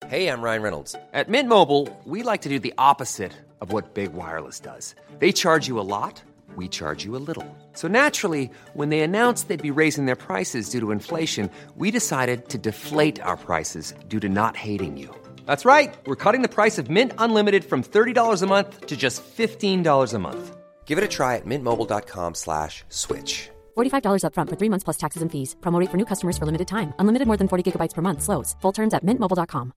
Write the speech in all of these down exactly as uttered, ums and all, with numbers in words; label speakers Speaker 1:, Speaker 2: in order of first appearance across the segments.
Speaker 1: Hey, I'm Ryan Reynolds. At Mint Mobile, we like to do the opposite of what Big Wireless does. They charge you a lot, we charge you a little. So naturally, when they announced they'd be raising their prices due to inflation, we decided to deflate our prices due to not hating you. That's right. We're cutting the price of Mint Unlimited from thirty dollars a month to just fifteen dollars a month. Give it a try at mintmobile.com slash switch.
Speaker 2: forty-five dollars up front for three months plus taxes and fees. Promo rate for new customers for limited time. Unlimited more than forty gigabytes per month. Slows full terms at mint mobile dot com.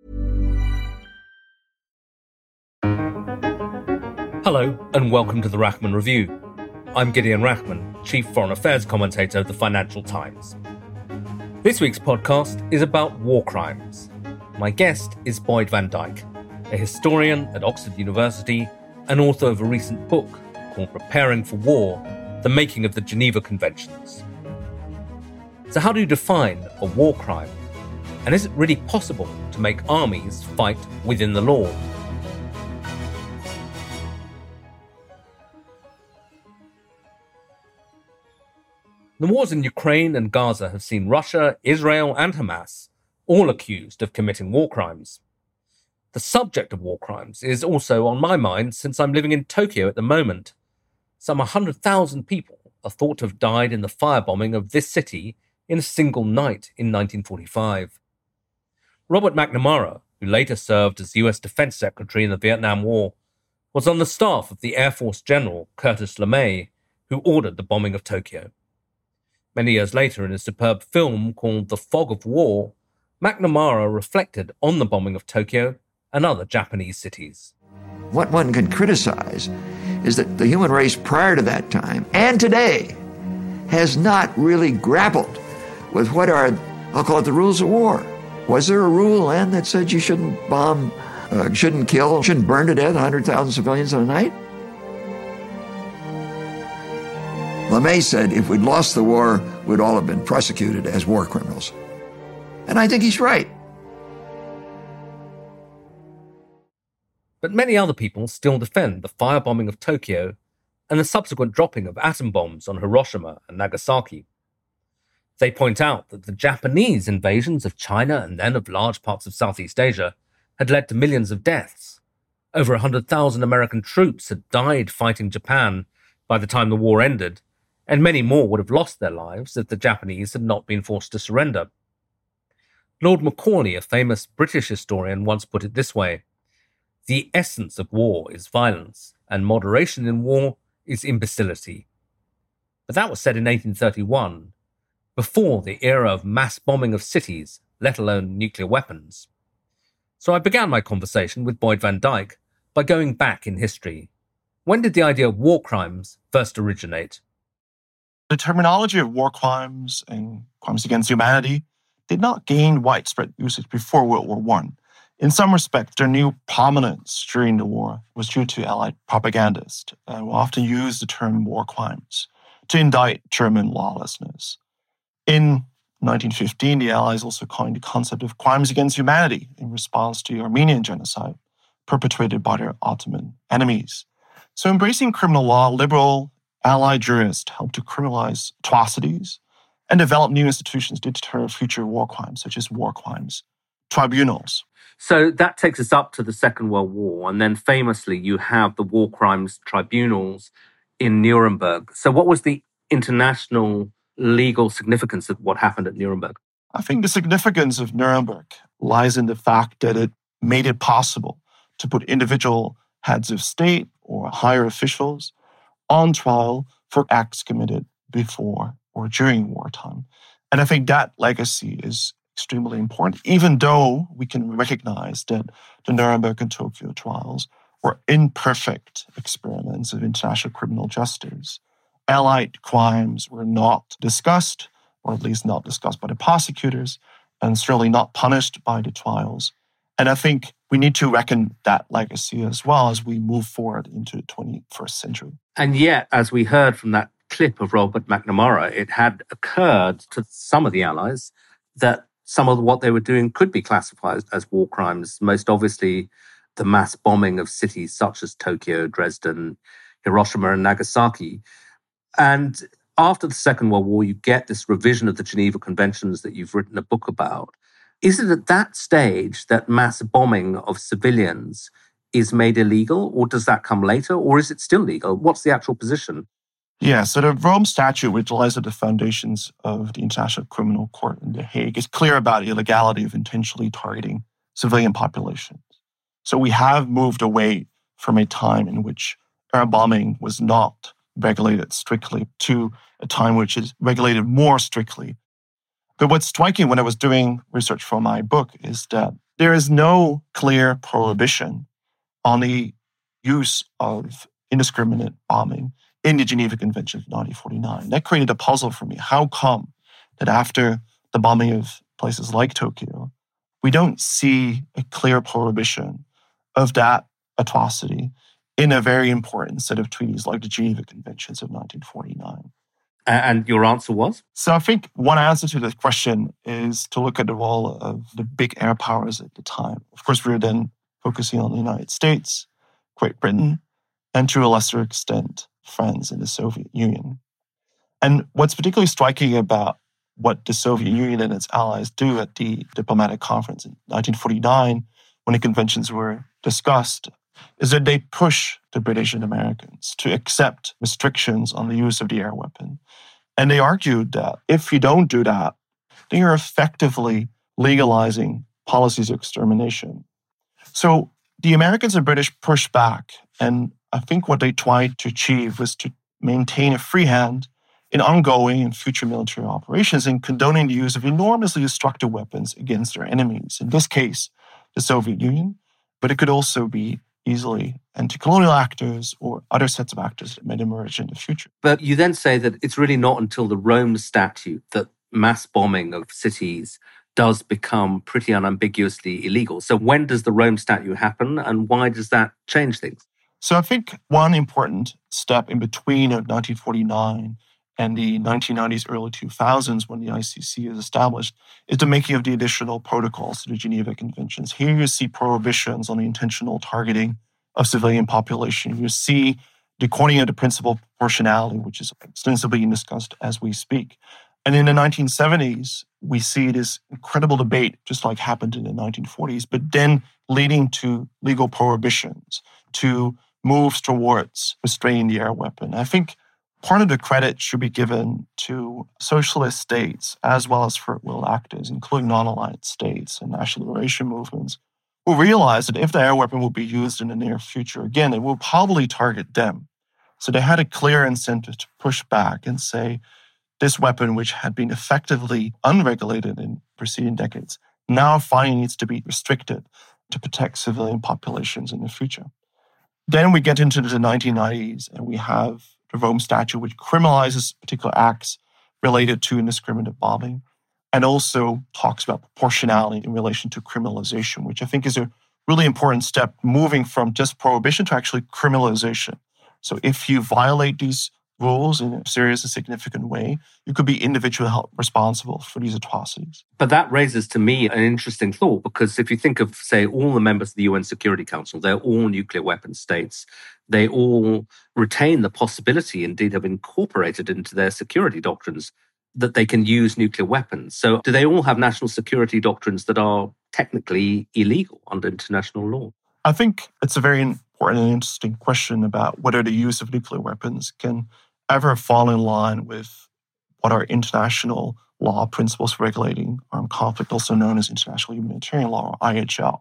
Speaker 3: Hello, and welcome to the Rachman Review. I'm Gideon Rachman, Chief Foreign Affairs Commentator of the Financial Times. This week's podcast is about war crimes. My guest is Boyd Van Dijk, a historian at Oxford University and author of a recent book called Preparing for War, The Making of the Geneva Conventions. So how do you define a war crime? And is it really possible to make armies fight within the law? The wars in Ukraine and Gaza have seen Russia, Israel, and Hamas all accused of committing war crimes. The subject of war crimes is also on my mind since I'm living in Tokyo at the moment. Some one hundred thousand people are thought to have died in the firebombing of this city in a single night in nineteen forty-five. Robert McNamara, who later served as U S Defense Secretary in the Vietnam War, was on the staff of the Air Force General Curtis LeMay, who ordered the bombing of Tokyo. Many years later, in a superb film called The Fog of War, McNamara reflected on the bombing of Tokyo and other Japanese cities.
Speaker 4: What one can criticize is that the human race prior to that time and today has not really grappled with what are, I'll call it the rules of war. Was there a rule, Ann, that said you shouldn't bomb, uh, shouldn't kill, shouldn't burn to death one hundred thousand civilians in a night? LeMay said if we'd lost the war, we'd all have been prosecuted as war criminals. And I think he's right.
Speaker 3: But many other people still defend the firebombing of Tokyo and the subsequent dropping of atom bombs on Hiroshima and Nagasaki. They point out that the Japanese invasions of China and then of large parts of Southeast Asia had led to millions of deaths. Over one hundred thousand American troops had died fighting Japan by the time the war ended, and many more would have lost their lives if the Japanese had not been forced to surrender. Lord Macaulay, a famous British historian, once put it this way: "The essence of war is violence, and moderation in war is imbecility." But that was said in eighteen thirty-one, before the era of mass bombing of cities, let alone nuclear weapons. So I began my conversation with Boyd Van Dijk by going back in history. When did the idea of war crimes first originate?
Speaker 5: The terminology of war crimes and crimes against humanity did not gain widespread usage before World War One. In some respects, their new prominence during the war was due to Allied propagandists uh, who often used the term war crimes to indict German lawlessness. In nineteen fifteen, the Allies also coined the concept of crimes against humanity in response to the Armenian genocide perpetrated by their Ottoman enemies. So embracing criminal law, liberal Allied jurists helped to criminalize atrocities and develop new institutions to deter future war crimes, such as war crimes tribunals.
Speaker 3: So that takes us up to the Second World War, and then famously you have the war crimes tribunals in Nuremberg. So what was the international legal significance of what happened at Nuremberg?
Speaker 5: I think the significance of Nuremberg lies in the fact that it made it possible to put individual heads of state or higher officials on trial for acts committed before or during wartime. And I think that legacy is extremely important, even though we can recognize that the Nuremberg and Tokyo trials were imperfect experiments of international criminal justice. Allied crimes were not discussed, or at least not discussed by the prosecutors, and certainly not punished by the trials. And I think we need to reckon that legacy as well as we move forward into the twenty-first century.
Speaker 3: And yet, as we heard from that clip of Robert McNamara, it had occurred to some of the Allies that some of what they were doing could be classified as war crimes, most obviously the mass bombing of cities such as Tokyo, Dresden, Hiroshima, and Nagasaki. And after the Second World War, you get this revision of the Geneva Conventions that you've written a book about. Is it at that stage that mass bombing of civilians is made illegal, or does that come later, or is it still legal? What's the actual position?
Speaker 5: Yeah, so the Rome Statute, which lies at the foundations of the International Criminal Court in The Hague, is clear about the illegality of intentionally targeting civilian populations. So we have moved away from a time in which air bombing was not regulated strictly to a time which is regulated more strictly. But what's striking when I was doing research for my book is that there is no clear prohibition on the use of indiscriminate bombing in the Geneva Convention of nineteen forty-nine. That created a puzzle for me. How come that after the bombing of places like Tokyo, we don't see a clear prohibition of that atrocity in a very important set of treaties like the Geneva Conventions of nineteen forty-nine?
Speaker 3: And your answer was?
Speaker 5: So I think one answer to this question is to look at the role of the big air powers at the time. Of course, we were then focusing on the United States, Great Britain, and to a lesser extent, France and the Soviet Union. And what's particularly striking about what the Soviet Union and its allies do at the diplomatic conference in nineteen forty-nine, when the conventions were discussed, is that they push the British and Americans to accept restrictions on the use of the air weapon. And they argued that if you don't do that, then you're effectively legalizing policies of extermination. So the Americans and British pushed back, and I think what they tried to achieve was to maintain a free hand in ongoing and future military operations and condoning the use of enormously destructive weapons against their enemies. In this case, the Soviet Union, but it could also be easily anti-colonial actors or other sets of actors that might emerge in the future.
Speaker 3: But you then say that it's really not until the Rome Statute that mass bombing of cities does become pretty unambiguously illegal. So when does the Rome Statute happen, and why does that change things?
Speaker 5: So I think one important step in between of nineteen forty-nine and the nineteen nineties, early two thousands, when the I C C is established, is the making of the additional protocols to the Geneva Conventions. Here you see prohibitions on the intentional targeting of civilian population. You see the coining of the principle of proportionality, which is extensively discussed as we speak. And in the nineteen seventies, we see this incredible debate, just like happened in the nineteen forties, but then leading to legal prohibitions, to moves towards restraining the air weapon. I think part of the credit should be given to socialist states as well as first-world actors, including non-aligned states and national liberation movements, who realized that if the air weapon will be used in the near future, again, it will probably target them. So they had a clear incentive to push back and say, this weapon, which had been effectively unregulated in preceding decades, now finally needs to be restricted to protect civilian populations in the future. Then we get into the nineteen nineties, and we have the Rome Statute, which criminalizes particular acts related to indiscriminate bombing, and also talks about proportionality in relation to criminalization, which I think is a really important step, moving from just prohibition to actually criminalization. So if you violate these rules in a serious and significant way, you could be individually held responsible for these atrocities.
Speaker 3: But that raises to me an interesting thought, because if you think of, say, all the members of the U N Security Council, they're all nuclear weapon states. They all retain the possibility, indeed have incorporated into their security doctrines, that they can use nuclear weapons. So do they all have national security doctrines that are technically illegal under international law?
Speaker 5: I think it's a very important and interesting question about whether the use of nuclear weapons can ever fall in line with what are international law principles regulating armed conflict, also known as international humanitarian law, or I H L.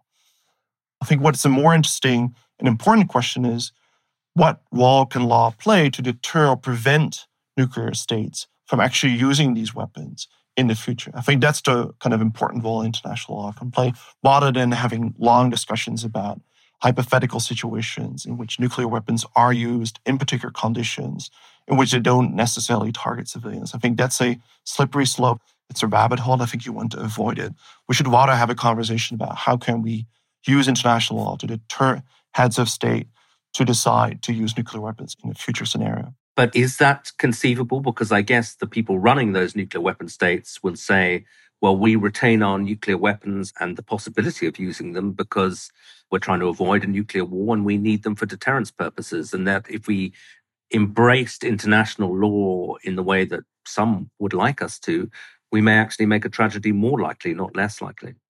Speaker 5: I think what's a more interesting and important question is, what role can law play to deter or prevent nuclear states from actually using these weapons in the future? I think that's the kind of important role international law can play, rather than having long discussions about hypothetical situations in which nuclear weapons are used in particular conditions in which they don't necessarily target civilians. I think that's a slippery slope. It's a rabbit hole. I think you want to avoid it. We should rather have a conversation about how can we use international law to deter heads of state to decide to use nuclear weapons in a future scenario.
Speaker 3: But is that conceivable? Because I guess the people running those nuclear weapon states will say, well, we retain our nuclear weapons and the possibility of using them because we're trying to avoid a nuclear war and we need them for deterrence purposes. And that if we embraced international law in the way that some would like us to, we may actually make a tragedy more likely, not less likely.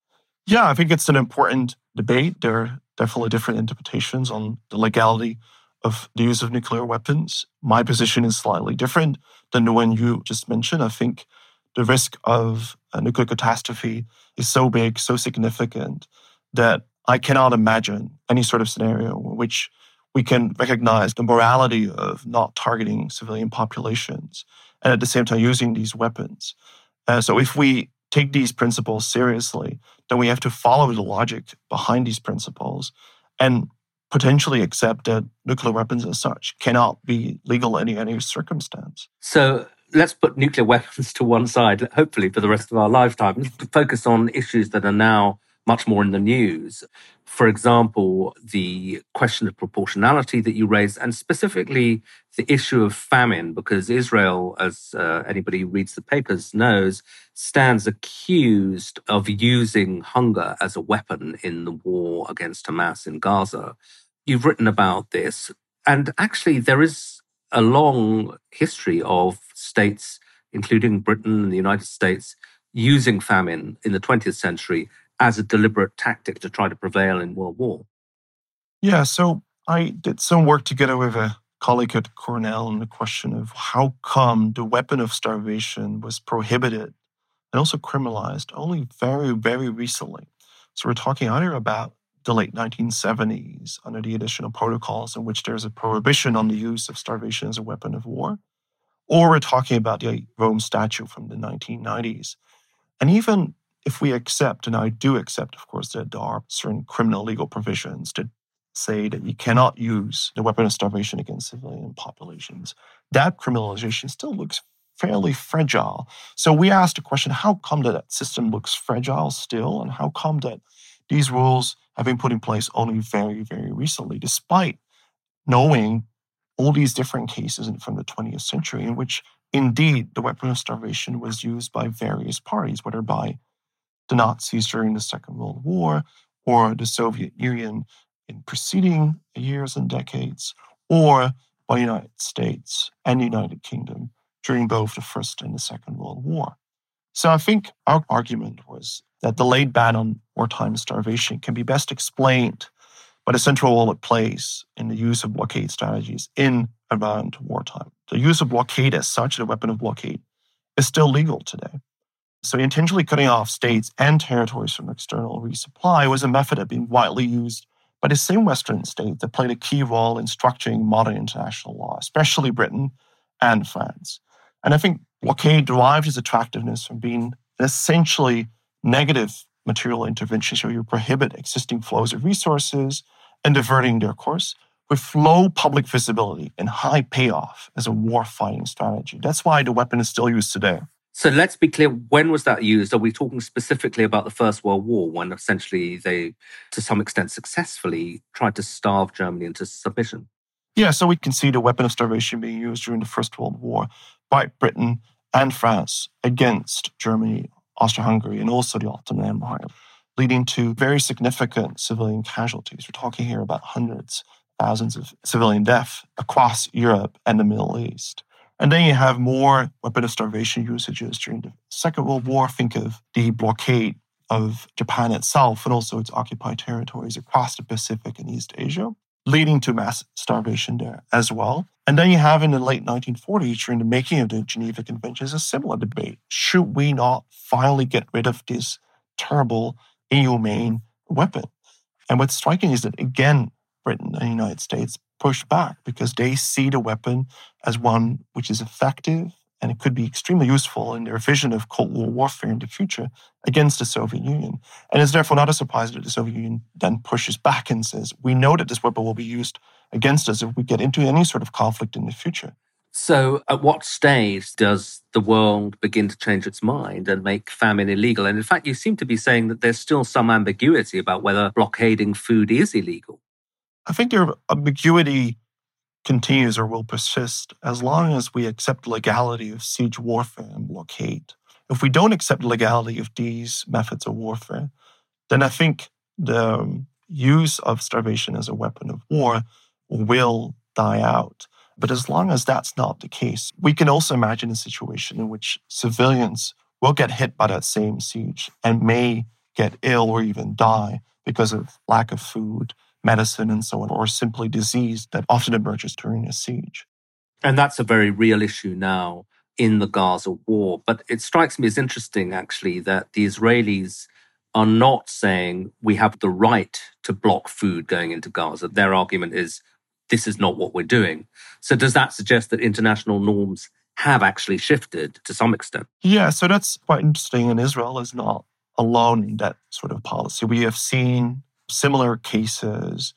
Speaker 5: Yeah, I think it's an important debate. There are definitely different interpretations on the legality of the use of nuclear weapons. My position is slightly different than the one you just mentioned. I think the risk of a nuclear catastrophe is so big, so significant, that I cannot imagine any sort of scenario in which we can recognize the morality of not targeting civilian populations and at the same time using these weapons. Uh, so if we take these principles seriously, then we have to follow the logic behind these principles and potentially accept that nuclear weapons as such cannot be legal in any circumstance.
Speaker 3: So let's put nuclear weapons to one side, hopefully for the rest of our lifetime. Let's focus on issues that are now much more in the news. For example, the question of proportionality that you raised, and specifically the issue of famine, because Israel, as uh, anybody who reads the papers knows, stands accused of using hunger as a weapon in the war against Hamas in Gaza. You've written about this, and actually there is a long history of states, including Britain and the United States, using famine in the twentieth century as a deliberate tactic to try to prevail in World War.
Speaker 5: Yeah, so I did some work together with a colleague at Cornell on the question of how come the weapon of starvation was prohibited and also criminalized only very, very recently. So we're talking either about the late nineteen seventies under the additional protocols in which there's a prohibition on the use of starvation as a weapon of war, or we're talking about the Rome Statute from the nineteen nineties. And even if we accept, and I do accept, of course, that there are certain criminal legal provisions that say that you cannot use the weapon of starvation against civilian populations, that criminalization still looks fairly fragile. So we asked the question, how come that, that system looks fragile still? And how come that these rules have been put in place only very, very recently, despite knowing all these different cases from the twentieth century in which indeed the weapon of starvation was used by various parties, whether by the Nazis during the Second World War or the Soviet Union in preceding years and decades, or by the United States and the United Kingdom during both the First and the Second World War. So I think our argument was that the late ban on wartime starvation can be best explained by the central role it plays in the use of blockade strategies in and around wartime. The use of blockade as such, the weapon of blockade, is still legal today. So intentionally cutting off states and territories from external resupply was a method that had been widely used by the same Western states that played a key role in structuring modern international law, especially Britain and France. And I think blockade derived its attractiveness from being an essentially negative material intervention, so you prohibit existing flows of resources and diverting their course with low public visibility and high payoff as a war-fighting strategy. That's why the weapon is still used today.
Speaker 3: So let's be clear, when was that used? Are we talking specifically about the First World War, when essentially they, to some extent successfully, tried to starve Germany into submission?
Speaker 5: Yeah, so we can see the weapon of starvation being used during the First World War by Britain and France against Germany, Austria-Hungary, and also the Ottoman Empire, leading to very significant civilian casualties. We're talking here about hundreds, thousands of civilian deaths across Europe and the Middle East. And then you have more weapon of starvation usages during the Second World War. Think of the blockade of Japan itself and also its occupied territories across the Pacific and East Asia, leading to mass starvation there as well. And then you have in the late nineteen forties, during the making of the Geneva Conventions, a similar debate. Should we not finally get rid of this terrible, inhumane weapon? And what's striking is that, again, Britain and the United States pushed back because they see the weapon as one which is effective and it could be extremely useful in their vision of Cold War warfare in the future against the Soviet Union. And it's therefore not a surprise that the Soviet Union then pushes back and says, we know that this weapon will be used against us if we get into any sort of conflict in the future.
Speaker 3: So at what stage does the world begin to change its mind and make famine illegal? And in fact, you seem to be saying that there's still some ambiguity about whether blockading food is illegal.
Speaker 5: I think their ambiguity continues or will persist as long as we accept the legality of siege warfare and blockade. If we don't accept the legality of these methods of warfare, then I think the use of starvation as a weapon of war will die out. But as long as that's not the case, we can also imagine a situation in which civilians will get hit by that same siege and may get ill or even die because of lack of food, medicine, and so on, or simply disease that often emerges during a siege.
Speaker 3: And that's a very real issue now in the Gaza war. But it strikes me as interesting, actually, that the Israelis are not saying we have the right to block food going into Gaza. Their argument is this is not what we're doing. So does that suggest that international norms have actually shifted to some extent?
Speaker 5: Yeah, so that's quite interesting. And Israel is not alone in that sort of policy. We have seen similar cases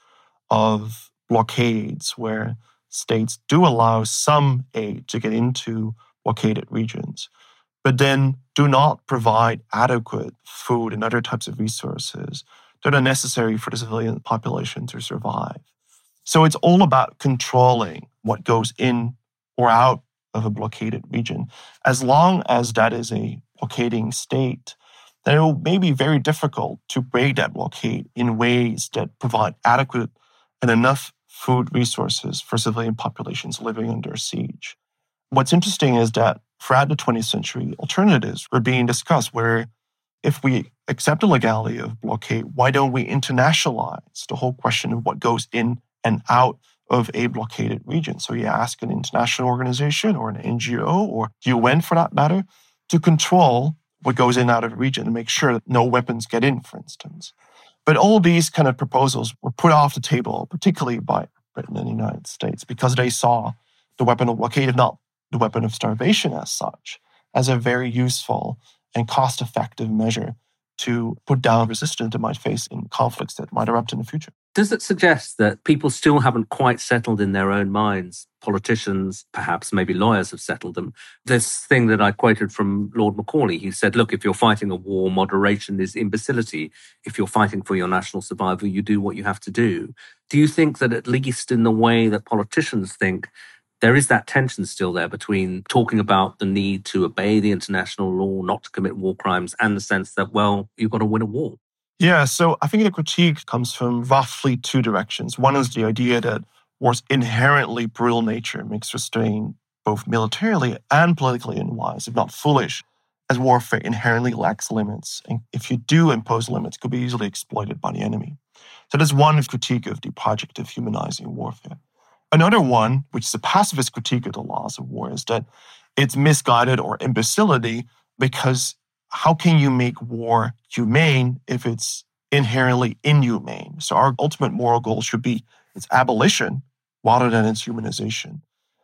Speaker 5: of blockades where states do allow some aid to get into blockaded regions, but then do not provide adequate food and other types of resources that are necessary for the civilian population to survive. So it's all about controlling what goes in or out of a blockaded region. As long as that is a blockading state, then it may be very difficult to break that blockade in ways that provide adequate and enough food resources for civilian populations living under siege. What's interesting is that throughout the twentieth century, alternatives were being discussed where if we accept the legality of blockade, why don't we internationalize the whole question of what goes in and out of a blockaded region? So you ask an international organization or an N G O or U N for that matter to control what goes in and out of a region and make sure that no weapons get in, for instance. But all these kind of proposals were put off the table, particularly by Britain and the United States, because they saw the weapon of blockade, if not the weapon of starvation as such, as a very useful and cost-effective measure to put down resistance that might face in conflicts that might erupt in the future.
Speaker 3: Does it suggest that people still haven't quite settled in their own minds? Politicians, perhaps maybe lawyers have settled them. This thing that I quoted from Lord Macaulay, he said, look, if you're fighting a war, moderation is imbecility. If you're fighting for your national survival, you do what you have to do. Do you think that at least in the way that politicians think, there is that tension still there between talking about the need to obey the international law, not to commit war crimes, and the sense that, well, you've got to win a war?
Speaker 5: Yeah, so I think the critique comes from roughly two directions. One is the idea that war's inherently brutal nature makes restraint both militarily and politically unwise, if not foolish, as warfare inherently lacks limits. And if you do impose limits, it could be easily exploited by the enemy. So there's one critique of the project of humanizing warfare. Another one, which is a pacifist critique of the laws of war, is that it's misguided or imbecility because how can you make war humane if it's inherently inhumane? So our ultimate moral goal should be its abolition rather than its humanization.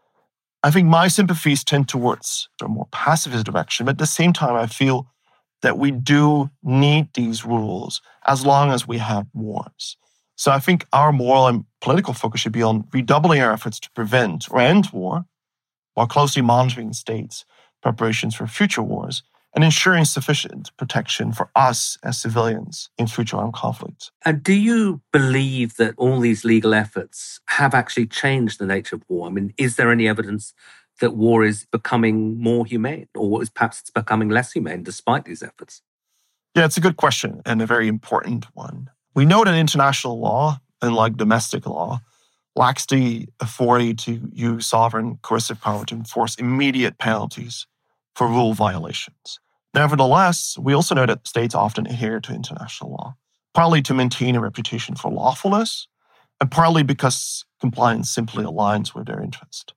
Speaker 5: I think my sympathies tend towards a more pacifist direction, but at the same time, I feel that we do need these rules as long as we have wars. So I think our moral and political focus should be on redoubling our efforts to prevent or end war while closely monitoring states' preparations for future wars and ensuring sufficient protection for us as civilians in future armed conflicts.
Speaker 3: And do you believe that all these legal efforts have actually changed the nature of war? I mean, is there any evidence that war is becoming more humane, or is perhaps it's becoming less humane despite these efforts?
Speaker 5: Yeah, it's a good question and a very important one. We know that international law, unlike domestic law, lacks the authority to use sovereign coercive power to enforce immediate penalties for rule violations. Nevertheless, we also know that states often adhere to international law, partly to maintain a reputation for lawfulness, and partly because compliance simply aligns with their interest.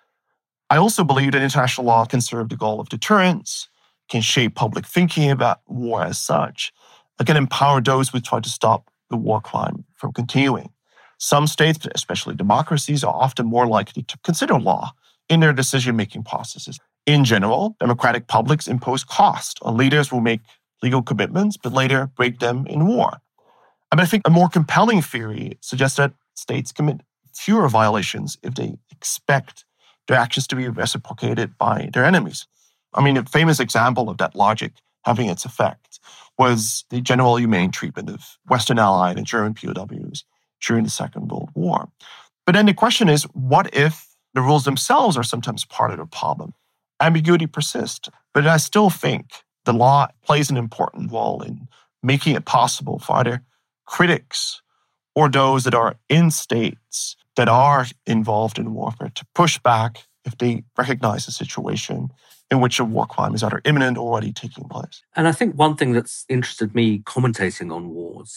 Speaker 5: I also believe that international law can serve the goal of deterrence, can shape public thinking about war as such, and can empower those who try to stop the war crime from continuing. Some states, especially democracies, are often more likely to consider law in their decision-making processes. In general, democratic publics impose cost on leaders who make legal commitments but later break them in war. I mean, I think a more compelling theory suggests that states commit fewer violations if they expect their actions to be reciprocated by their enemies. I mean, a famous example of that logic having its effect was the general humane treatment of Western Allied and German P O Ws during the Second World War. But then the question is, what if the rules themselves are sometimes part of the problem? Ambiguity persists, but I still think the law plays an important role in making it possible for either critics or those that are in states that are involved in warfare to push back if they recognize a situation in which a war crime is either imminent or already taking place.
Speaker 3: And I think one thing that's interested me commentating on wars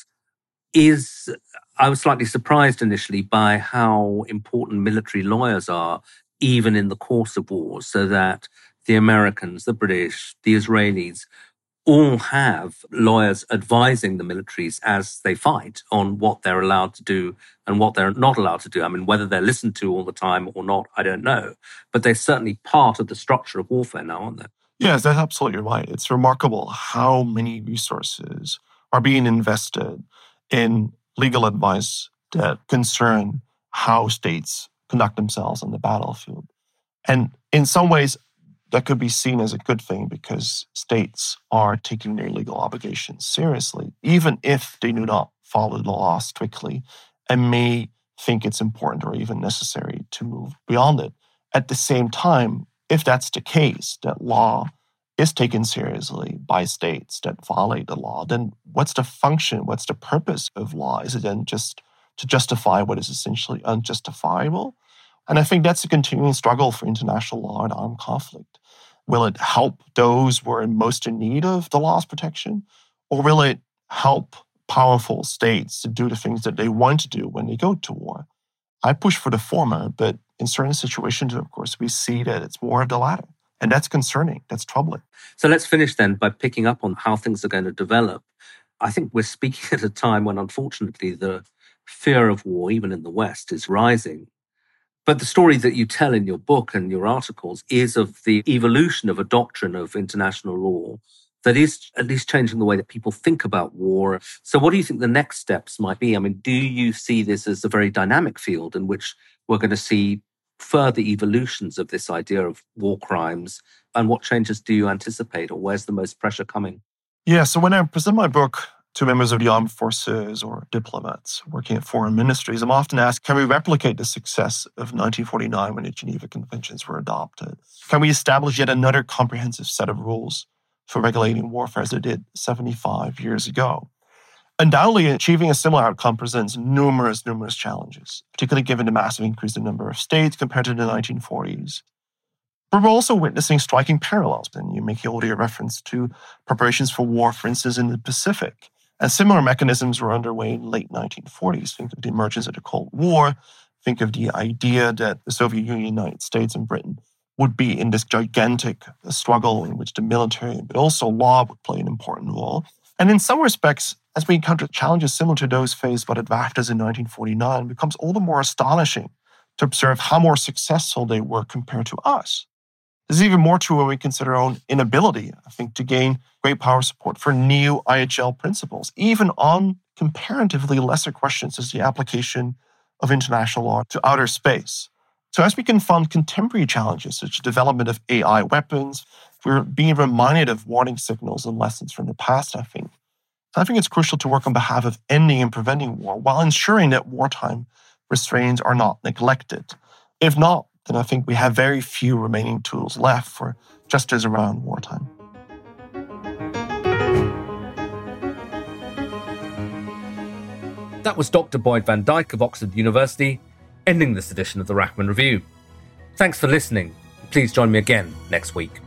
Speaker 3: is I was slightly surprised initially by how important military lawyers are, even in the course of wars, so that the Americans, the British, the Israelis all have lawyers advising the militaries as they fight on what they're allowed to do and what they're not allowed to do. I mean, whether they're listened to all the time or not, I don't know. But they're certainly part of the structure of warfare now, aren't they?
Speaker 5: Yes, that's absolutely right. It's remarkable how many resources are being invested in legal advice that concern how states conduct themselves on the battlefield. And in some ways, that could be seen as a good thing because states are taking their legal obligations seriously, even if they do not follow the law strictly and may think it's important or even necessary to move beyond it. At the same time, if that's the case, that law is taken seriously by states that violate the law, then what's the function, what's the purpose of law? Is it then just to justify what is essentially unjustifiable? And I think that's a continuing struggle for international law and armed conflict. Will it help those who are most in need of the law's protection? Or will it help powerful states to do the things that they want to do when they go to war? I push for the former, but in certain situations, of course, we see that it's more of the latter. And that's concerning. That's troubling.
Speaker 3: So let's finish then by picking up on how things are going to develop. I think we're speaking at a time when, unfortunately, the fear of war, even in the West, is rising. But the story that you tell in your book and your articles is of the evolution of a doctrine of international law that is at least changing the way that people think about war. So what do you think the next steps might be? I mean, do you see this as a very dynamic field in which we're going to see further evolutions of this idea of war crimes? And what changes do you anticipate, or where's the most pressure coming?
Speaker 5: Yeah, so when I present my book to members of the armed forces or diplomats working at foreign ministries, I'm often asked, can we replicate the success of nineteen forty-nine when the Geneva Conventions were adopted? Can we establish yet another comprehensive set of rules for regulating warfare as it did seventy-five years ago? Undoubtedly, achieving a similar outcome presents numerous, numerous challenges, particularly given the massive increase in the number of states compared to the nineteen forties. But we're also witnessing striking parallels. And you make earlier reference to preparations for war, for instance, in the Pacific. And similar mechanisms were underway in the late nineteen forties. Think of the emergence of the Cold War. Think of the idea that the Soviet Union, United States, and Britain would be in this gigantic struggle in which the military, but also law, would play an important role. And in some respects, as we encounter challenges similar to those faced by the DVACTAs in nineteen forty-nine, it becomes all the more astonishing to observe how more successful they were compared to us. This is even more true when we consider our own inability, I think, to gain great power support for new I H L principles, even on comparatively lesser questions as the application of international law to outer space. So as we confront contemporary challenges, such as development of A I weapons, we're being reminded of warning signals and lessons from the past, I think. I think it's crucial to work on behalf of ending and preventing war while ensuring that wartime restraints are not neglected. If not, then I think we have very few remaining tools left for justice around wartime.
Speaker 3: That was Doctor Boyd Van Dijk of Oxford University, ending this edition of the Rachman Review. Thanks for listening. Please join me again next week.